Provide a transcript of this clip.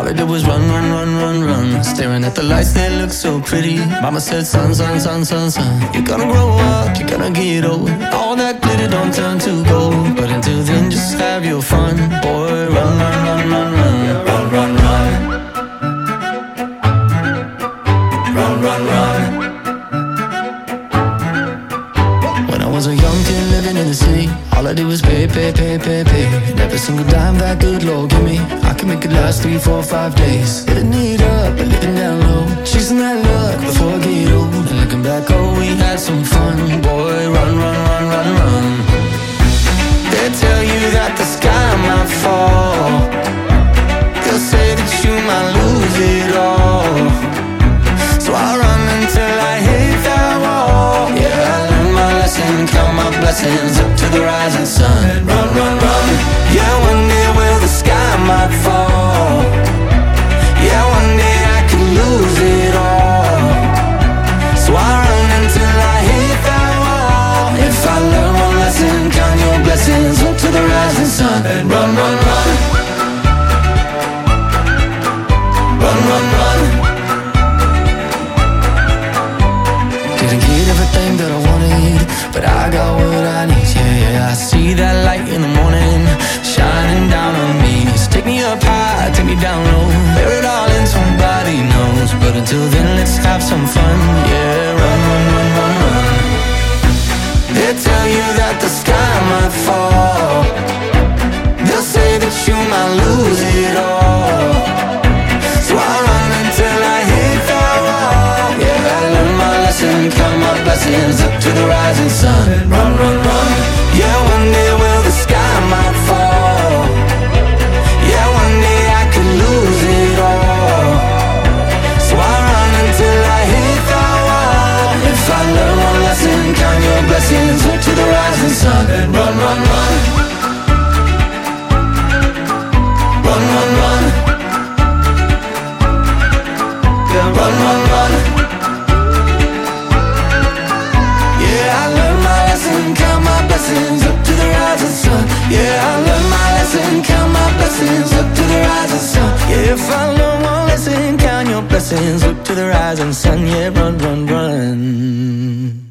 All I did was run, run, run, run, run. Staring at the lights, they look so pretty. Mama said, son, son, son, son, son, you're gonna grow up, you're gonna get old. All that glitter don't turn to gold. But until then, just have your fun. Boy, run, run, run, run, run. Run, run, run. Run, run, run. When I was a young kid living in the city, all I did was pay, pay, pay, pay, pay. And every single dime that good Lord give me, I can make it last 3, 4, 5 days. Living it up, but living down low, chasing that luck before I get old. And looking back, oh, we had some fun. Boy, run, run, run, run, run. They tell you that the sky might fall. They'll say that you might lose it all. So I run until I hit that wall. Yeah, I learned my lesson, count my blessings up to the rising sun. Run, run, run. Yeah, one day will the sky might fall. Yeah, one day I could lose it all. So I run until I hit that wall. If I learn one lesson, count your blessings up to the rising sun. Run, run, run. Run, run, run. Didn't get everything that I wanted, but I got what I need, yeah, yeah. I see that light in the morning, shining down on me. So take me up high, take me down low, bear it all in, somebody knows. But until then, let's have some fun, yeah. Run, run, run, run, run. They tell you that the sky might fall. They'll say that you might lose it all. So I run until I hit that wall. Yeah, I learned my lesson, count my blessings up to the rising sun. Run, run, run. Yeah, one day will the sky might fall. Yeah, one day I could lose it all. So I run until I hit that wall. If I learn one lesson, count your blessings up to the rising sun. Run, run, run. Run, run, run. Yeah, run, run, run. Yeah, I learned my lesson, count my blessings up to the rising sun. Yeah, I learned my lesson, count my blessings up to the rising sun. Yeah, if I learn one lesson, count your blessings up to the rising sun. Yeah, run, run, run.